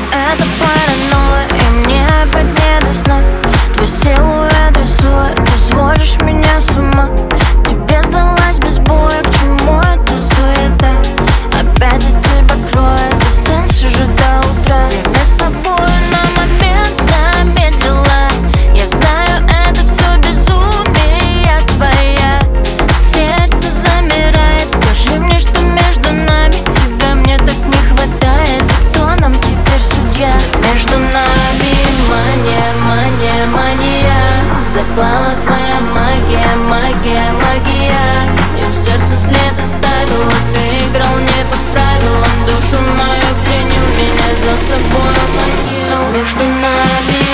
Это паранойя, и мне опять не до сна. Твой силуэт рисует, ты сводишь меня с ума. Тебе сдалась без боя, к чему эта суета? Опять от тебя кроет, останься же до утра. Время с тобой на момент замедлила. Я знаю, это все безумие твоя. Сердце замирает, скажи мне, что между нами. Тебя мне так не хватает, и кто нам теперь судья? Между нами мания, мания, мания. Запала твоя магия, магия, магия. И в сердце след оставила. Ты играл не по правилам, душу мою принял, меня за собой манил. Между нами